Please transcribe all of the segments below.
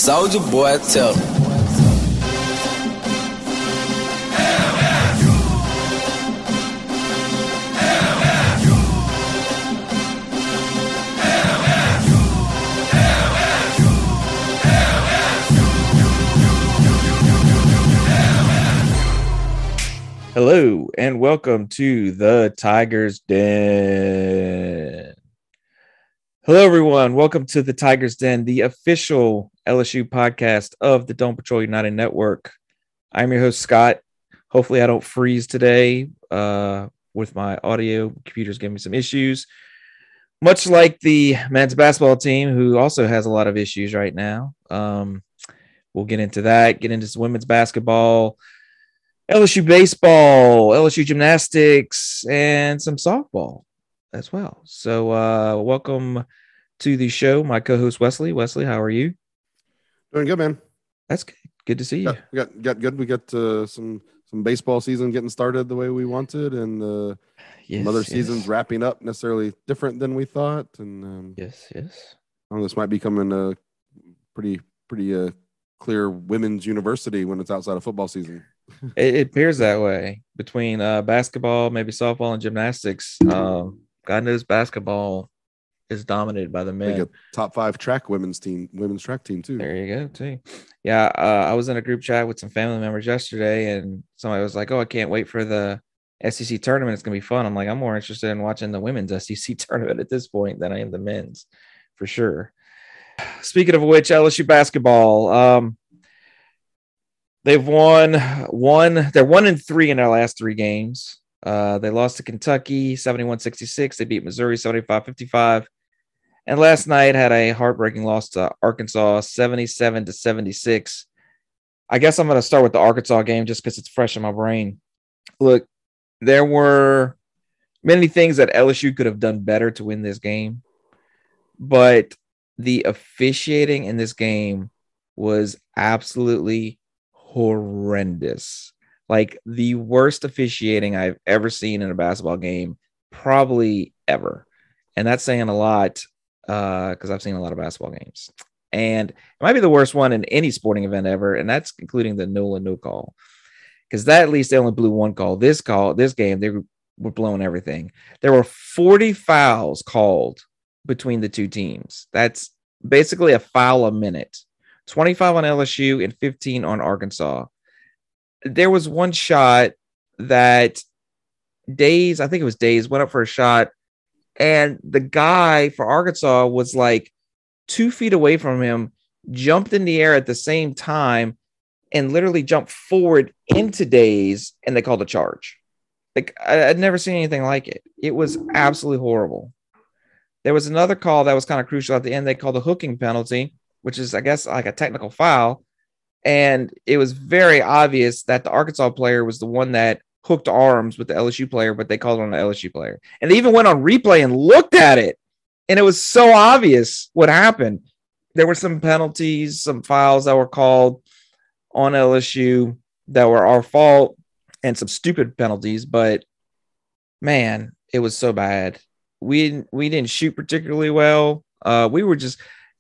Soldier Boy, tell him. Hello and welcome to the Tigers Den. Hello, everyone. Welcome to the Tigers Den, the official LSU podcast of the Don't Patrol United Network. I'm your host, Scott. Hopefully, I don't freeze today with my audio. Computer's giving me some issues, much like the men's basketball team, who also has a lot of issues right now. We'll get into that, get into some women's basketball, LSU baseball, LSU gymnastics, and some softball as well. So welcome to the show, my co-host Wesley. Wesley, how are you? Doing good, man. That's good. Good to see you. We got good. We got some baseball season getting started the way we wanted, and some other seasons wrapping up necessarily different than we thought. And yes. This might be coming a pretty clear women's university when it's outside of football season. It appears that way between basketball, maybe softball, and gymnastics. God knows basketball is dominated by the men. Like a top 5 women's track team too. There you go, too. Yeah, I was in a group chat with some family members yesterday, and somebody was like, "Oh, I can't wait for the SEC tournament. It's gonna be fun." I'm like, I'm more interested in watching the women's SEC tournament at this point than I am the men's, for sure. Speaking of which, LSU basketball. They've won one. They're 1-3 in their last 3 games. They lost to Kentucky 71-66. They beat Missouri 75-55. And last night had a heartbreaking loss to Arkansas 77-76. I guess I'm going to start with the Arkansas game just because it's fresh in my brain. Look, there were many things that LSU could have done better to win this game, but the officiating in this game was absolutely horrendous. Like the worst officiating I've ever seen in a basketball game, probably ever. And that's saying a lot because I've seen a lot of basketball games. And it might be the worst one in any sporting event ever, and that's including the no call. Because that at least they only blew one call. This game, they were blowing everything. There were 40 fouls called between the two teams. That's basically a foul a minute. 25 on LSU and 15 on Arkansas. There was one shot that Days went up for a shot, and the guy for Arkansas was like 2 feet away from him, jumped in the air at the same time, and literally jumped forward into Days, and they called a charge. Like I'd never seen anything like it. It was absolutely horrible. There was another call that was kind of crucial at the end. They called a hooking penalty, which is, I guess, like a technical foul. And it was very obvious that the Arkansas player was the one that hooked arms with the LSU player, but they called it on the LSU player. And they even went on replay and looked at it. And it was so obvious what happened. There were some penalties, some fouls that were called on LSU that were our fault, and some stupid penalties. But, man, it was so bad. We didn't shoot particularly well. We were just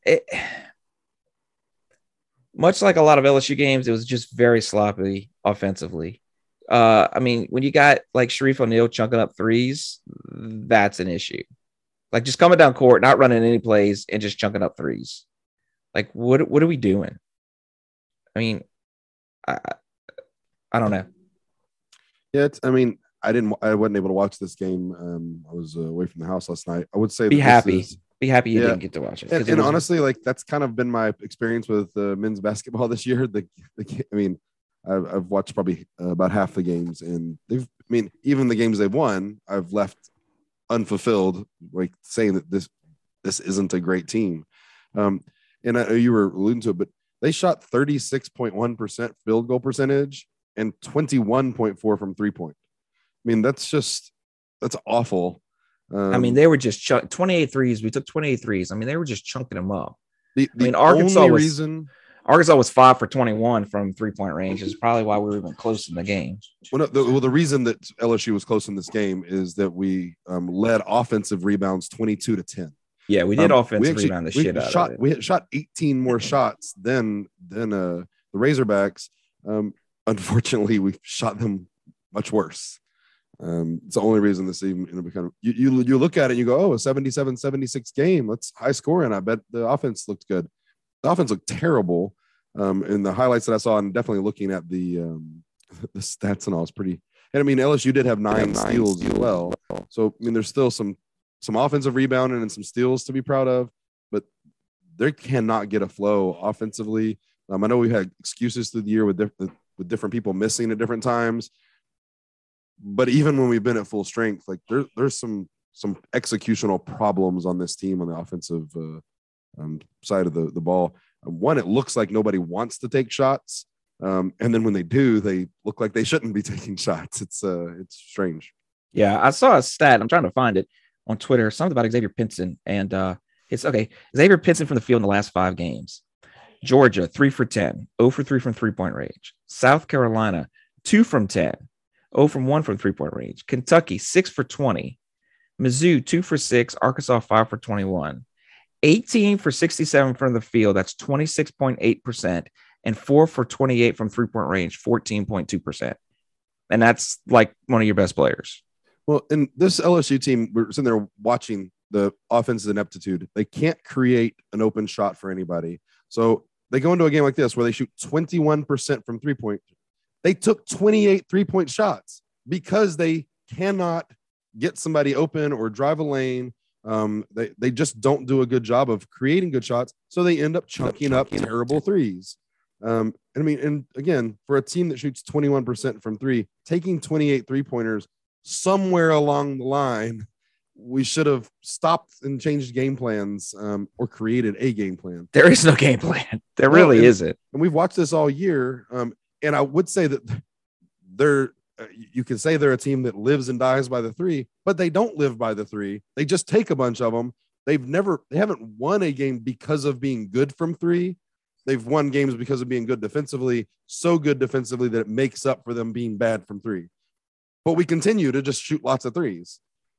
much like a lot of LSU games, it was just very sloppy offensively. I mean, when you got like Sharif O'Neal chunking up threes, that's an issue. Like just coming down court, not running any plays, and just chunking up threes. Like what are we doing? I mean, I don't know. Yeah, I wasn't able to watch this game. I was away from the house last night. I would say be happy you didn't get to watch it. And honestly, like that's kind of been my experience with men's basketball this year. I've watched probably about half the games, and even the games they've won, I've left unfulfilled, like saying that this isn't a great team. And I know you were alluding to it, but they shot 36.1% field goal percentage and 21.4 from 3-point. I mean, that's awful. They were just 28 threes. We took 28 threes. I mean, they were just chunking them up. Arkansas was 5 for 21 from 3-point range. Is probably why we were even close in the game. The reason that LSU was close in this game is that we led offensive rebounds 22-10. Yeah, we did We offensive actually rebound the shit out of it. we shot 18 more shots than the Razorbacks. Unfortunately, we shot them much worse. It's the only reason this even kind of you look at it and you go, oh, a 77-76 game. That's high scoring. I bet the offense looked good. The offense looked terrible. In the highlights that I saw, and definitely looking at the stats and all, it's pretty. And I mean, LSU did have nine steals as well. So I mean, there's still some offensive rebounding and some steals to be proud of, but they cannot get a flow offensively. I know we had excuses through the year with different people missing at different times, but even when we've been at full strength, like there's some executional problems on this team on the offensive side of the ball. One, it looks like nobody wants to take shots, and then when they do, they look like they shouldn't be taking shots. It's strange. Yeah, I saw a stat. I'm trying to find it on Twitter. Something about Xavier Pinson, and it's okay. Xavier Pinson from the field in the last 5 games. Georgia 3 for 10, 0 for 3 from 3-point range. South Carolina 2 from 10, 0 from 1 from 3-point range. Kentucky 6 for 20. Mizzou 2 for 6. Arkansas 5 for 21. 18 for 67 from the field. That's 26.8%. And 4 for 28 from 3-point range, 14.2%. And that's like one of your best players. Well, in this LSU team, we're sitting there watching the offensive ineptitude. They can't create an open shot for anybody. So they go into a game like this where they shoot 21% from 3-point. They took 28 3-point shots because they cannot get somebody open or drive a lane. They just don't do a good job of creating good shots. So they end up chunking up terrible threes. And I mean, and again, for a team that shoots 21% from 3, taking 28 3-pointers somewhere along the line, we should have stopped and changed game plans or created a game plan. There is no game plan. There really isn't. And we've watched this all year. And I would say that you can say they're a team that lives and dies by the 3, but they don't live by the 3. They just take a bunch of them. They haven't won a game because of being good from 3. They've won games because of being good defensively, so good defensively that it makes up for them being bad from 3. But we continue to just shoot lots of 3s.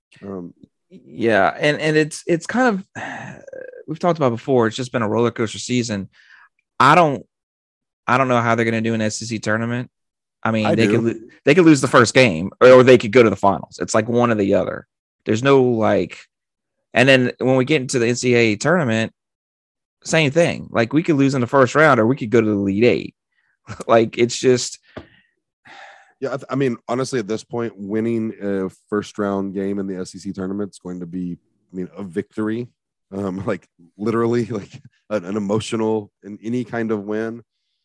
Yeah, and it's kind of, we've talked about before. It's just been a roller coaster season. I don't know how they're going to do an SEC tournament. I mean, they could lose the first game, or they could go to the finals. It's like one or the other. There's no like, and then when we get into the NCAA tournament, same thing. Like we could lose in the first round, or we could go to the Elite 8. Like it's just. Yeah, I mean, honestly, at this point, winning a first round game in the SEC tournament is going to be, I mean, a victory. Like literally, like an emotional and any kind of win.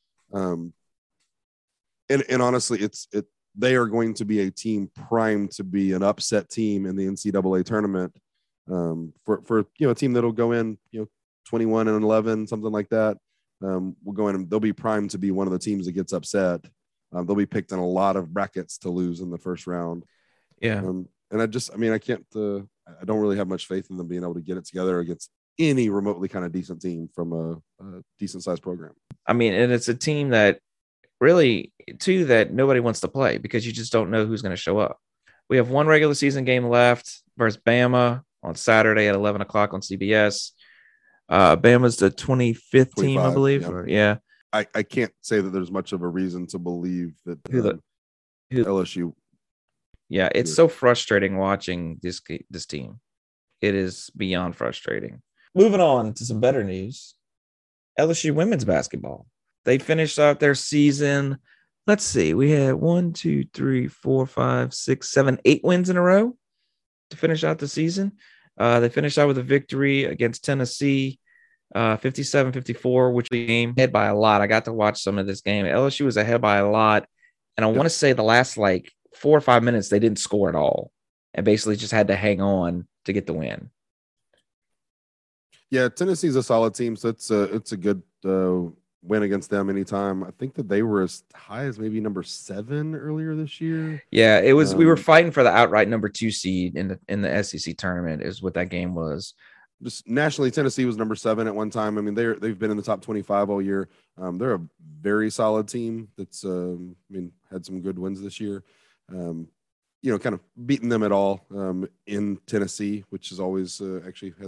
And honestly, they are going to be a team primed to be an upset team in the NCAA tournament. For a team that'll go in 21-11, something like that. We'll go in and they'll be primed to be one of the teams that gets upset. They'll be picked in a lot of brackets to lose in the first round. Yeah. And I don't really have much faith in them being able to get it together against any remotely kind of decent team from a decent sized program. I mean, and it's a team that really, too, that nobody wants to play because you just don't know who's going to show up. We have one regular season game left versus Bama on Saturday at 11 o'clock on CBS. Bama's the 25th team, I believe. Yeah. I can't say that there's much of a reason to believe that LSU. Yeah, it's so frustrating watching this team. It is beyond frustrating. Moving on to some better news. LSU women's basketball. They finished out their season. Let's see. We had 1, 2, 3, 4, 5, 6, 7, 8 wins in a row to finish out the season. They finished out with a victory against Tennessee. 57-54, which we game ahead by a lot. I got to watch some of this game. LSU was ahead by a lot. And I want to say the last like 4 or 5 minutes, they didn't score at all and basically just had to hang on to get the win. Yeah, Tennessee's a solid team. So it's a good win against them anytime. I think that they were as high as maybe number 7 earlier this year. Yeah, it was. We were fighting for the outright number 2 seed in the SEC tournament is what that game was. Just nationally, Tennessee was number 7 at one time. I mean, they've been in the top 25 all year. They're a very solid team that's had some good wins this year. Kind of beating them at all in Tennessee, which is always actually has a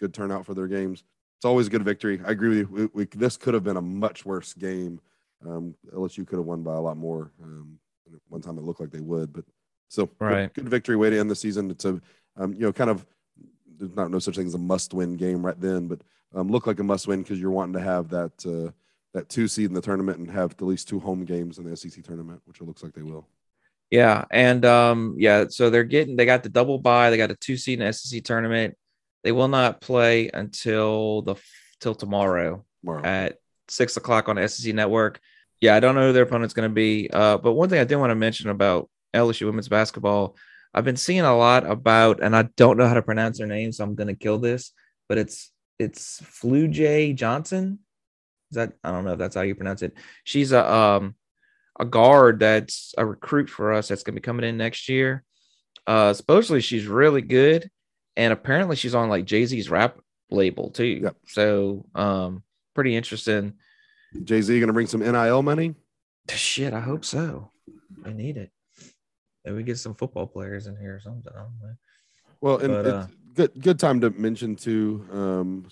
good turnout for their games. It's always a good victory. I agree with you. This could have been a much worse game. LSU could have won by a lot more. One time it looked like they would, but still, Right. good victory way to end the season. It's a, kind of, there's no such thing as a must-win game right then, but look like a must-win because you're wanting to have that 2 seed in the tournament and have at least 2 home games in the SEC tournament, which it looks like they will. Yeah. And so they got the double bye. They got a 2 seed in the SEC tournament. They will not play until till tomorrow at 6:00 on the SEC network. Yeah, I don't know who their opponent's going to be. But one thing I did want to mention about LSU women's basketball, I've been seeing a lot about, and I don't know how to pronounce her name, so I'm going to kill this, but it's Flujay Johnson. I don't know if that's how you pronounce it. She's a guard that's a recruit for us that's going to be coming in next year. Supposedly she's really good, and apparently she's on like Jay-Z's rap label too. Yep. So pretty interesting. Jay-Z gonna bring some NIL money? Shit, I hope so. I need it. And we get some football players in here or something. I don't know. Well, and it's good time to mention too.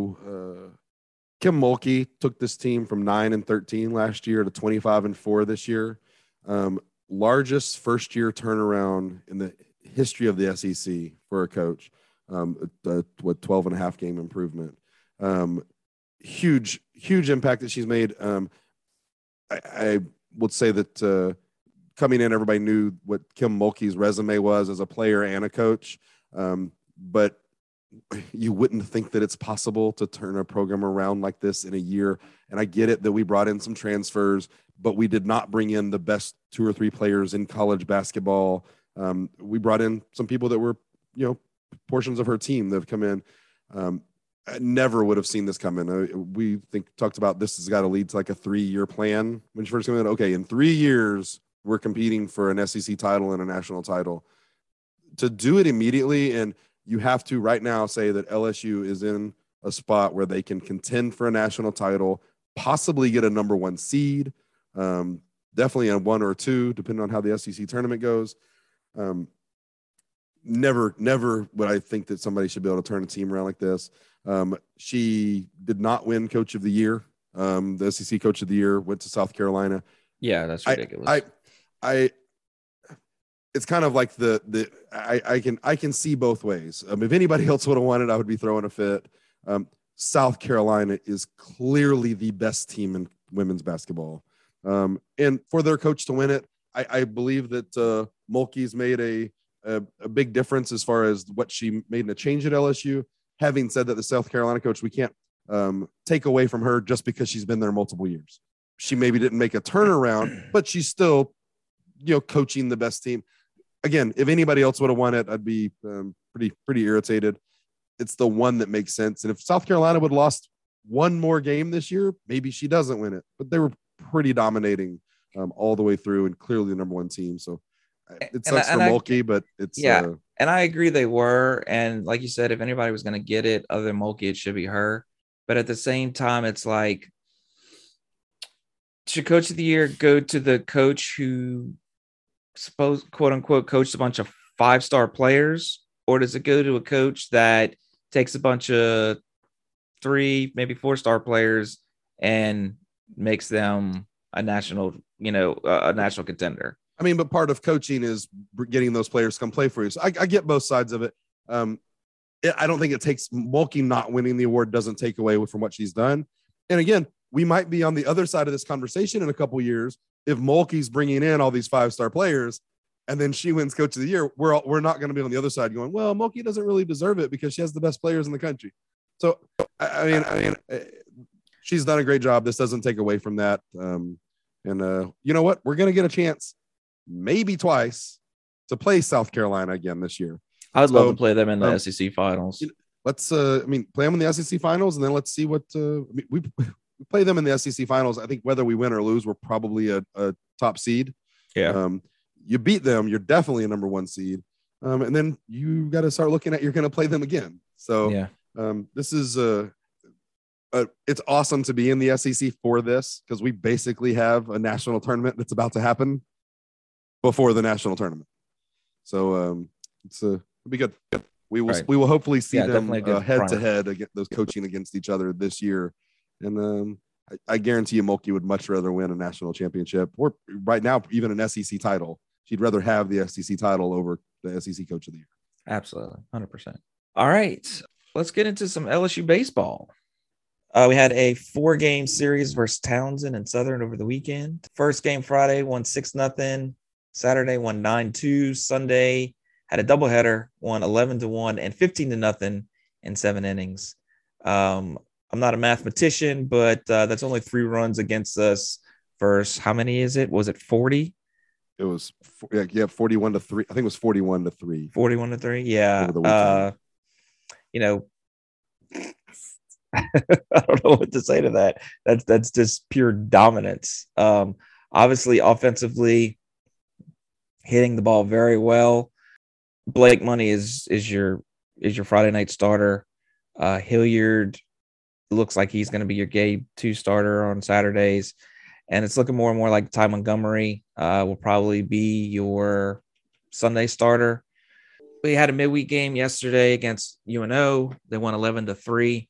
Kim Mulkey took this team from 9-13 last year to 25-4 this year. Largest first-year turnaround in the history of the SEC for a coach. 12.5 game improvement. Huge impact that she's made. I would say that coming in, everybody knew what Kim Mulkey's resume was as a player and a coach. But you wouldn't think that it's possible to turn a program around like this in a year. And I get it that we brought in some transfers, but we did not bring in the best 2 or 3 players in college basketball. We brought in some people that were, portions of her team that have come in. I never would have seen this coming. We talked about this has got to lead to like a 3-year plan when she first came in. Okay, in 3 years, we're competing for an SEC title and a national title. To do it immediately, and you have to right now say that LSU is in a spot where they can contend for a national title, possibly get a number 1 seed, definitely a 1 or 2, depending on how the SEC tournament goes. Never would I think that somebody should be able to turn a team around like this. She did not win Coach of the Year. The SEC Coach of the Year went to South Carolina. Yeah, that's ridiculous. It's kind of like I can see both ways. If anybody else would have won it, I would be throwing a fit. South Carolina is clearly the best team in women's basketball. And for their coach to win it, I believe that Mulkey's made a big difference as far as what she made in a change at LSU. Having said that, the South Carolina coach, we can't take away from her just because she's been there multiple years. She maybe didn't make a turnaround, but she's still, coaching the best team. Again, if anybody else would have won it, I'd be pretty irritated. It's the one that makes sense. And if South Carolina would have lost 1 more game this year, maybe she doesn't win it. But they were pretty dominating all the way through and clearly the number 1 team. So it sucks for Mulkey, but it's and I agree they were. And like you said, if anybody was going to get it other than Mulkey, it should be her. But at the same time, it's like, should Coach of the Year go to the coach who quote unquote coached a bunch of 5-star players, or does it go to a coach that takes a bunch of 3, maybe 4-star players and makes them a national contender? I mean, but part of coaching is getting those players to come play for you. So I get both sides of it. I don't think it takes Mulkey not winning the award doesn't take away from what she's done. And again, we might be on the other side of this conversation in a couple of years if Mulkey's bringing in all these 5-star players and then she wins Coach of the Year. We're not going to be on the other side going, well, Mulkey doesn't really deserve it because she has the best players in the country. So I mean, she's done a great job. This doesn't take away from that. And you know what? We're going to get a chance, maybe twice, to play South Carolina again this year. I'd love to play them in the SEC finals. Let's, play them in the SEC finals, and then let's see what we play them in the SEC finals. I think whether we win or lose, we're probably a top seed. Yeah. You beat them, you're definitely a number 1 seed. And then you got to start looking at you're going to play them again. So yeah. This is it's awesome to be in the SEC for this because we basically have a national tournament that's about to happen before the national tournament. So it'll be good. Right. we will hopefully see Yeah, definitely them a good head to primer. head against those coaching against each other this year. And I guarantee you Mulkey would much rather win a national championship or right now even an SEC title. She'd rather have the SEC title over the SEC Coach of the Year. Absolutely. 100%. All right. Let's get into some LSU baseball. We had a 4-game series versus Townsend and Southern over the weekend. First game Friday won 6-0. Saturday won 9-2. Sunday had a doubleheader, won 11-1 and 15-0 in 7 innings. I'm not a mathematician, but that's only 3 runs against us versus how many is it? Was it 40? It was 41-3. I think it was 41-3. 41-3. Yeah. Over the weekend. You know, I don't know what to say to that. That's just pure dominance. Obviously, offensively, hitting the ball very well. Blake Money is your Friday night starter. Hilliard looks like he's going to be your Gabe 2 starter on Saturdays, and it's looking more and more like Ty Montgomery will probably be your Sunday starter. We had a midweek game yesterday against UNO. They won 11-3.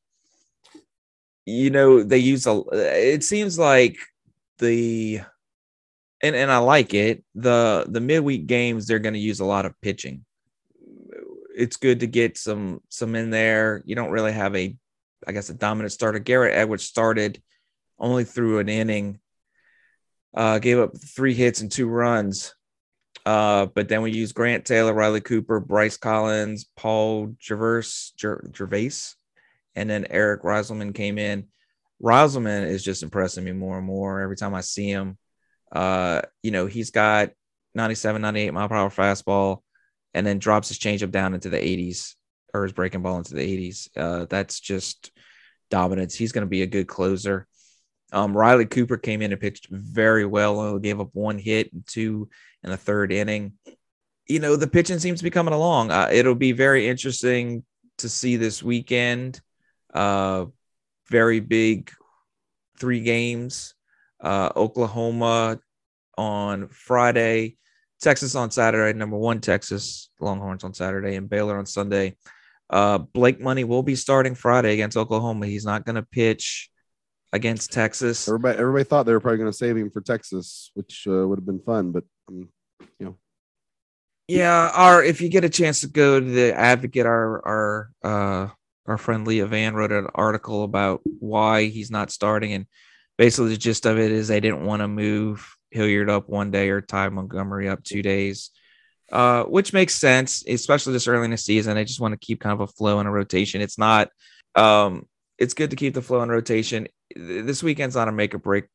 They use it seems like and I like it. The midweek games, they're going to use a lot of pitching. It's good to get some in there. You don't really have a dominant starter. Garrett Edwards started only through an inning, gave up 3 hits and 2 runs. But then we use Grant Taylor, Riley Cooper, Bryce Collins, Paul Gervais, and then Eric Reiselman came in. Reiselman is just impressing me more and more every time I see him. He's got 97, 98 mile per hour fastball and then drops his changeup down into the 80s or his breaking ball into the 80s. That's just dominance. He's going to be a good closer. Riley Cooper came in and pitched very well. Only gave up 1 hit and 2 in the 3rd inning. The pitching seems to be coming along. It'll be very interesting to see this weekend. Very big 3 games. Oklahoma on Friday, Texas on Saturday, number 1 Texas Longhorns on Saturday, and Baylor on Sunday. Blake Money will be starting Friday against Oklahoma. He's not going to pitch against Texas. Everybody thought they were probably going to save him for Texas, which would have been fun, but Yeah, if you get a chance to go to the Advocate, our friend Leah Van wrote an article about why he's not starting, and basically the gist of it is they didn't want to move Hilliard up 1 day or Ty Montgomery up 2 days, which makes sense, especially this early in the season. They just want to keep kind of a flow and a rotation. It's not, it's good to keep the flow and rotation. This weekend's not a make or break,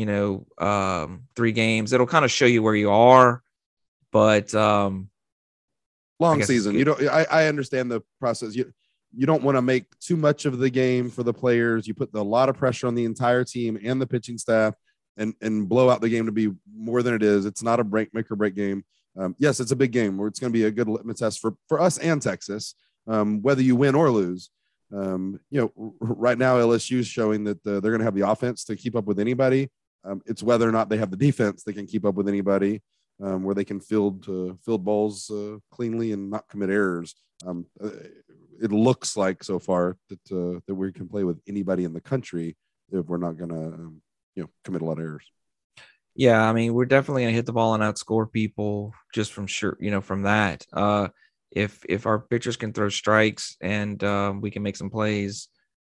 3 games. It'll kind of show you where you are, but long season. I understand the process. You don't want to make too much of the game for the players. You put a lot of pressure on the entire team and the pitching staff and blow out the game to be more than it is. It's not a make or break game. Yes, it's a big game where it's going to be a good litmus test for us and Texas, whether you win or lose. Right now LSU is showing that they're going to have the offense to keep up with anybody. It's whether or not they have the defense that can keep up with anybody, where they can field balls cleanly and not commit errors. It looks like so far that we can play with anybody in the country if we're not going to commit a lot of errors. Yeah, I mean, we're definitely going to hit the ball and outscore people just from from that. If our pitchers can throw strikes and we can make some plays,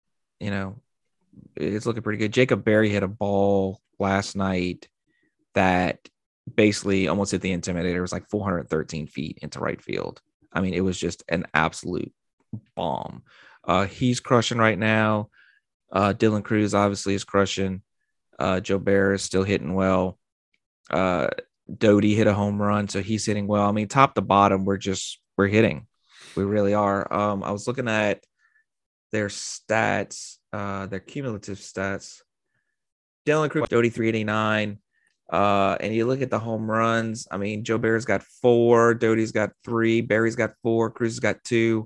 it's looking pretty good. Jacob Berry hit a ball last night that basically almost hit the Intimidator. It was like 413 feet into right field. I mean, it was just an absolute bomb. He's crushing right now. Dylan Cruz obviously is crushing. Joe Bear is still hitting well. Doty hit a home run, so he's hitting well. I mean, top to bottom, we're hitting. We really are. I was looking at their stats, their cumulative stats. Dylan Cruz, Doty 389. And you look at the home runs. I mean, Joe Bear's got 4, Doty's got 3, Barry's got 4, Cruz has got 2.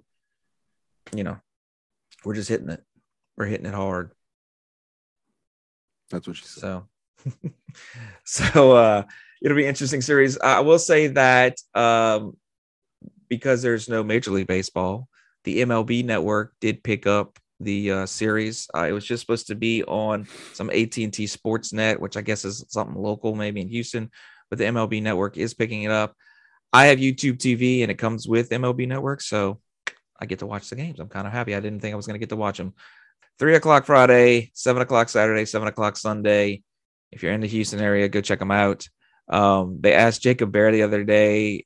We're just hitting it. We're hitting it hard. That's what she said. So it'll be an interesting series. I will say that because there's no Major League Baseball, the MLB network did pick up the series. It was just supposed to be on some AT&T Sportsnet, which I guess is something local, maybe in Houston, but the MLB network is picking it up. I have YouTube TV and it comes with MLB network, so I get to watch the games. I'm kind of happy. I didn't think I was going to get to watch them. 3:00 Friday, 7:00 Saturday, 7:00 Sunday. If you're in the Houston area, go check them out. They asked Jacob Bear the other day,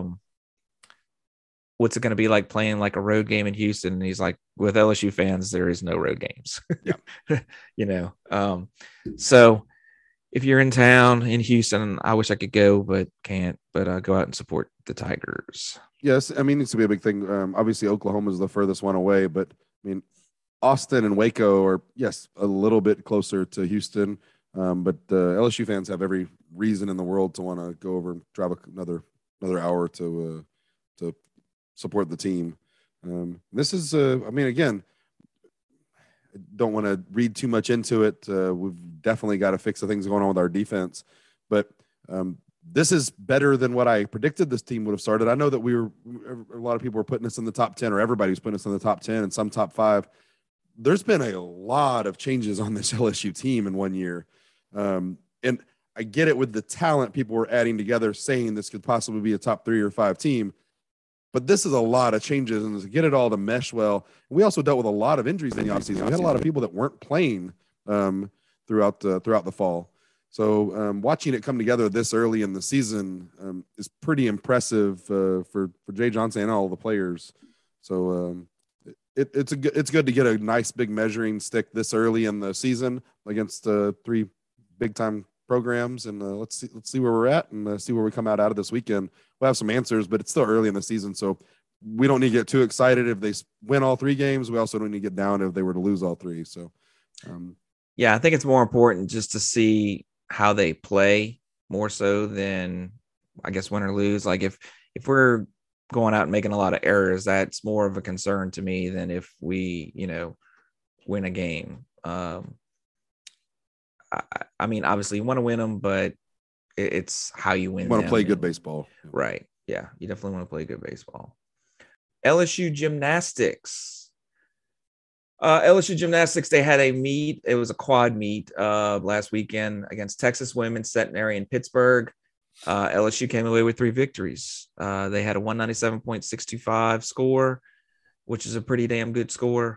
what's it going to be like playing like a road game in Houston? And he's like, with LSU fans, there is no road games. Yeah. So if you're in town in Houston, I wish I could go, but can't. But go out and support the Tigers. Yes, I mean, it needs to be a big thing. Obviously, Oklahoma is the furthest one away, but I mean, Austin and Waco are, yes, a little bit closer to Houston. But LSU fans have every reason in the world to want to go over and drive another hour to support the team. This is, again, I don't want to read too much into it. We've definitely got to fix the things going on with our defense, but this is better than what I predicted this team would have started. I know that a lot of people were putting us in the top 10, or everybody was putting us in the top 10 and some top 5. There's been a lot of changes on this LSU team in 1 year. And I get it with the talent people were adding together, saying this could possibly be a top 3 or 5 team. But this is a lot of changes, and to get it all to mesh well. We also dealt with a lot of injuries in the offseason. We had a lot of people that weren't playing throughout the fall. So watching it come together this early in the season is pretty impressive for Jay Johnson and all the players. So it's good to get a nice big measuring stick this early in the season against 3 big time programs, and let's see where we're at and see where we come out of this weekend. We'll have some answers, but it's still early in the season, so we don't need to get too excited if they win all 3 games. We also don't need to get down if they were to lose all 3. So, yeah, I think it's more important just to see how they play more so than, I guess, win or lose. Like if we're going out and making a lot of errors, that's more of a concern to me than if we, win a game. I mean, obviously you want to win them, but it's how you win. You want to play good baseball. Right. Yeah. You definitely want to play good baseball. LSU gymnastics. LSU gymnastics, they had a meet. It was a quad meet last weekend against Texas Women's Centenary in Pittsburgh. LSU came away with 3 victories. They had a 197.625 score, which is a pretty damn good score.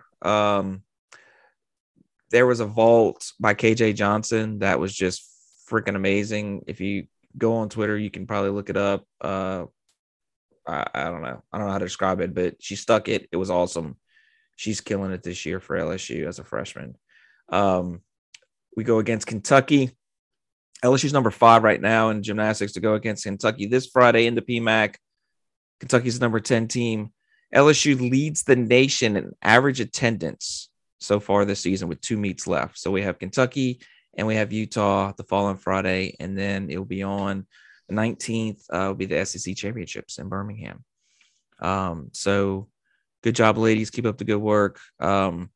There was a vault by KJ Johnson that was just freaking amazing. If you go on Twitter, you can probably look it up. I don't know. I don't know how to describe it, but she stuck it. It was awesome. She's killing it this year for LSU as a freshman. We go against Kentucky. LSU's number 5 right now in gymnastics to go against Kentucky this Friday in the PMAC. Kentucky's number 10 team. LSU leads the nation in average attendance so far this season with 2 meets left. So we have Kentucky and we have Utah the following Friday, and then it'll be on the 19th. Will be the SEC championships in Birmingham. So good job, ladies. Keep up the good work. The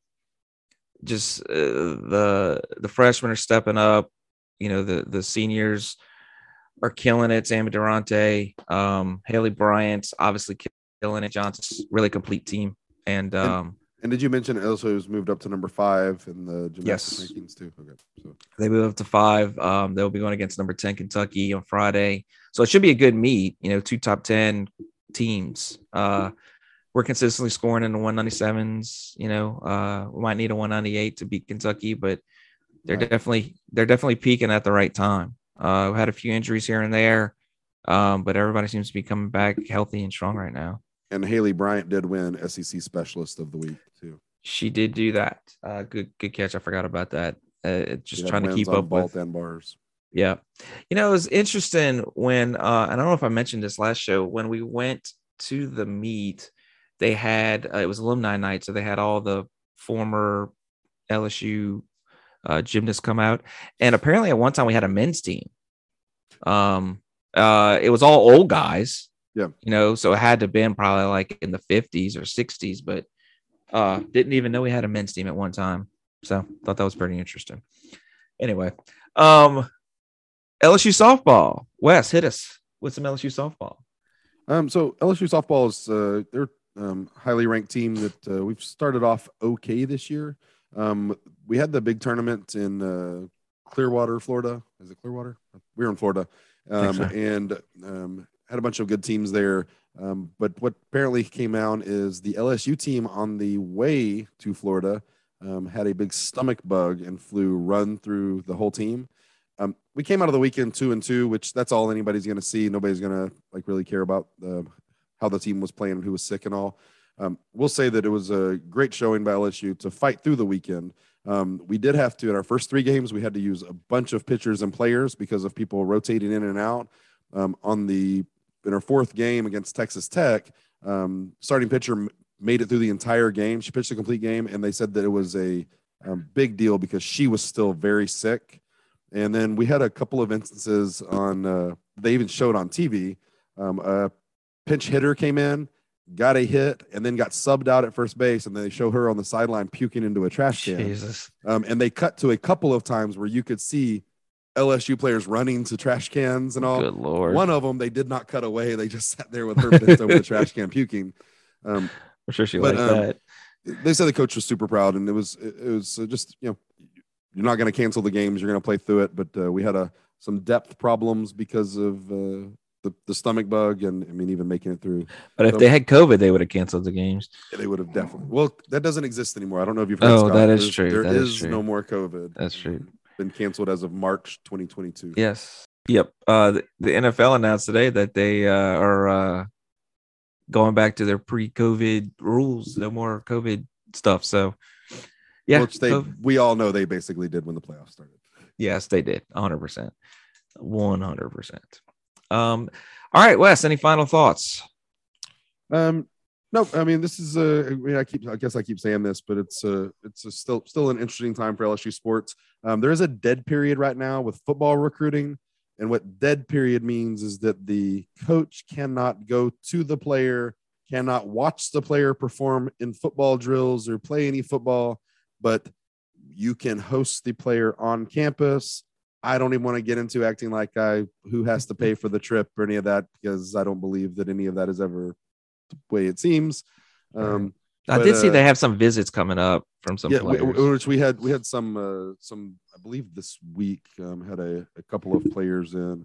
freshmen are stepping up. The seniors are killing it. Sammy Durante, Haley Bryant, obviously killing it. Johnson's really complete team. And did you mention LSU has moved up to number 5 in the gymnastics rankings too? Okay, so they moved up to 5. They'll be going against number 10 Kentucky on Friday, so it should be a good meet. 2 top 10 teams. We're consistently scoring in the 197s. We might need a 198 to beat Kentucky, but they're definitely peaking at the right time. We had a few injuries here and there, but everybody seems to be coming back healthy and strong right now. And Haley Bryant did win SEC Specialist of the Week too. She did do that. Good catch. I forgot about that. Just trying to keep up with and bars. Yeah. It was interesting when I don't know if I mentioned this last show, when we went to the meet, they had it was alumni night, so they had all the former LSU gymnasts come out, and apparently at one time we had a men's team. It was all old guys. Yeah. So it had to have been probably like in the 50s or 60s, but didn't even know we had a men's team at one time. So thought that was pretty interesting. Anyway, LSU softball. Wes, hit us with some LSU softball. So LSU softball is they're highly ranked team that we've started off okay this year. We had the big tournament in Clearwater, Florida. Is it Clearwater? We're in Florida, So. and had a bunch of good teams there. But what apparently came out is the LSU team on the way to Florida had a big stomach bug and flu run through the whole team. We came out of the weekend 2-2, which that's all anybody's going to see. Nobody's going to like really care about how the team was playing and who was sick and all. We'll say that it was a great showing by LSU to fight through the weekend. We did have to, in our first 3 games, we had to use a bunch of pitchers and players because of people rotating in and out. In our 4th game against Texas Tech, starting pitcher made it through the entire game. She pitched a complete game, and they said that it was a big deal because she was still very sick. And then we had a couple of instances on, they even showed on TV. A pinch hitter came in, got a hit, and then got subbed out at first base. And they show her on the sideline puking into a trash can. Jesus. And they cut to a couple of times where you could see LSU players running to trash cans and all. Good Lord. One of them, they did not cut away. They just sat there with her bent over the trash can puking. I'm sure she liked that. They said the coach was super proud, and it was just, you're not going to cancel the games. You're going to play through it. But we had some depth problems because of the stomach bug, and I mean, even making it through. But if they had COVID, they would have canceled the games. They would have definitely. Well, that doesn't exist anymore. I don't know if you've heard. Oh, Scott. that is true. There is no more COVID. That's true. Been canceled as of March 2022. Yes. Yep. The NFL announced today that they are going back to their pre-COVID rules. No more COVID stuff. So, yeah. Which we all know they basically did when the playoffs started. Yes, they did. 100%. 100%. All right, Wes, any final thoughts? No, I mean, this is I guess I keep saying this, but it's still an interesting time for LSU sports. There is a dead period right now with football recruiting, and what dead period means is that the coach cannot go to the player, cannot watch the player perform in football drills or play any football, but you can host the player on campus. I don't even want to get into acting like who has to pay for the trip or any of that, because I don't believe that any of that is ever the way it seems. I did see they have some visits coming up from some players. Which we had some I believe this week had a couple of players in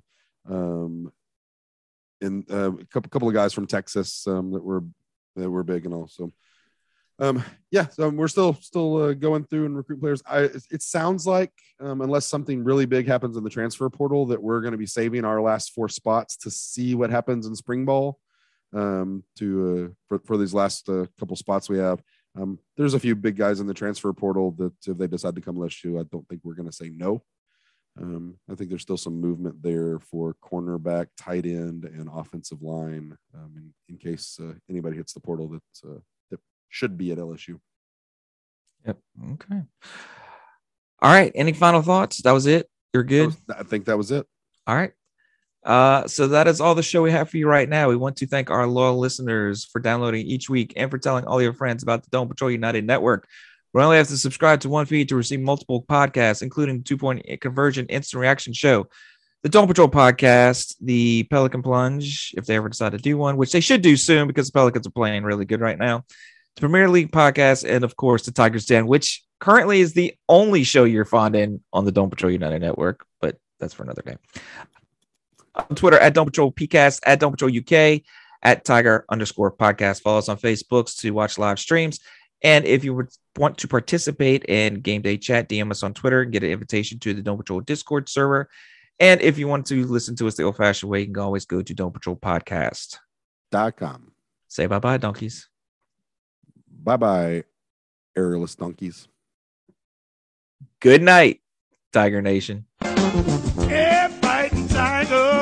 and a couple of guys from Texas that were big and all. So so we're still going through and recruit players. It sounds like unless something really big happens in the transfer portal, that we're going to be saving our last 4 spots to see what happens in spring ball. For these last couple spots we have. There's a few big guys in the transfer portal that if they decide to come LSU, I don't think we're going to say no. I think there's still some movement there for cornerback, tight end, and offensive line in case anybody hits the portal that should be at LSU. Yep. Okay. All right. Any final thoughts? That was it? You're good? I think that was it. All right. So that is all the show we have for you right now. We want to thank our loyal listeners for downloading each week and for telling all your friends about the Dome Patrol United Network. We only have to subscribe to one feed to receive multiple podcasts, including the 2-Point Conversion Instant Reaction Show, the Dome Patrol Podcast, the Pelican Plunge, if they ever decide to do one, which they should do soon because the Pelicans are playing really good right now, the Premier League Podcast, and of course the Tigers Den, which currently is the only show you're finding on the Dome Patrol United Network, but that's for another day. On Twitter at Dome Patrol PCast, at Dome Patrol UK, at Tiger_podcast. Follow us on Facebook to watch live streams. And if you would want to participate in game day chat, DM us on Twitter and get an invitation to the Dome Patrol Discord server. And if you want to listen to us the old-fashioned way, you can always go to DomePatrolPodcast.com. Say bye-bye, donkeys. Bye-bye, airless donkeys. Good night, Tiger Nation. Yeah, fighting tiger.